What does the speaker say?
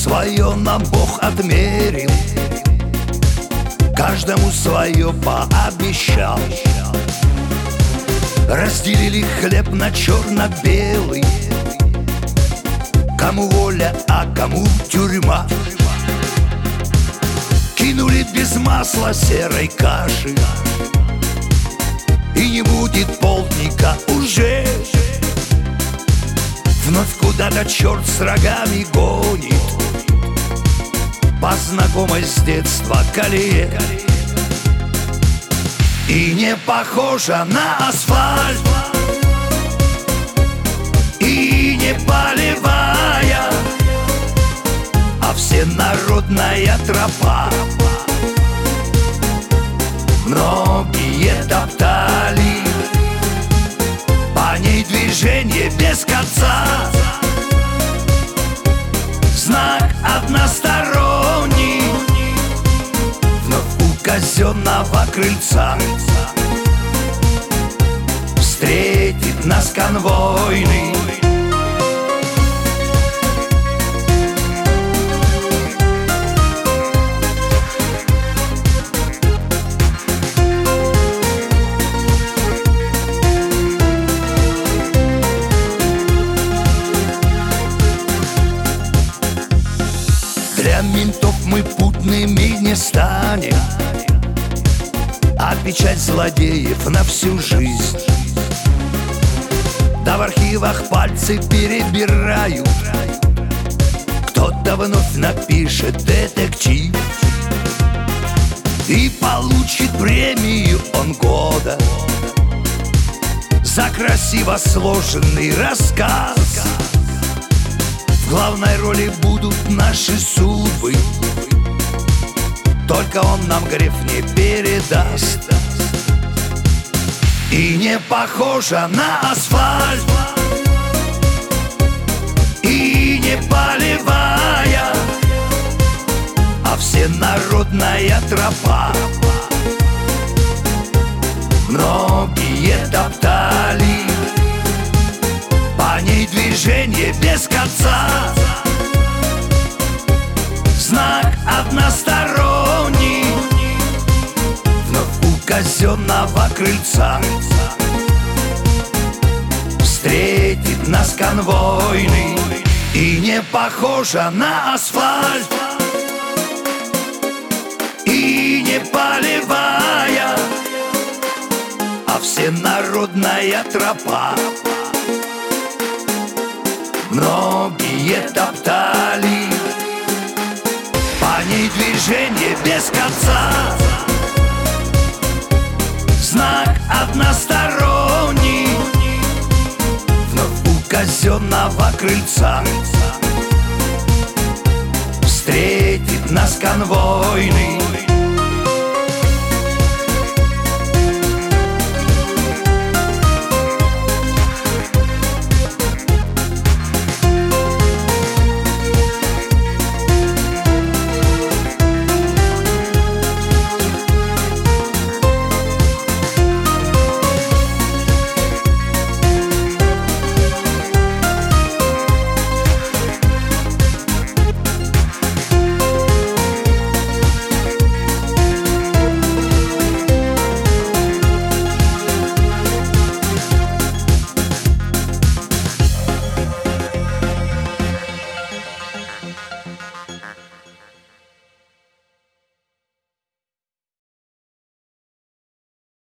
Свое нам Бог отмерил, каждому свое пообещал. Разделили хлеб на черно-белый, кому воля, а кому тюрьма. Кинули без масла серой каши, и не будет полдника уже. Вновь куда-то черт с рогами гонит по знакомой с детства колее. И не похожа на асфальт, и не полевая, а всенародная тропа. Многие топтали по ней движение без конца. Знак односторонний вновь у казенного крыльца. Встретит нас конвойный, для ментов мы путными не станем, а печать злодеев на всю жизнь. Да в архивах пальцы перебирают, кто-то вновь напишет детектив и получит премию он года за красиво сложенный рассказ. В главной роли будут наши судьбы, только он нам грех не передаст. И не похожа на асфальт, и не полевая, а всенародная тропа. Многие топтали по ней движение без конца. Знак односторонний вновь у казенного крыльца. Встретит нас конвойный, и не похожа на асфальт, и не полевая, а всенародная тропа. Многие топтали по ней движение без конца. Знак односторонний вновь у казенного крыльца. Встретит нас конвойный,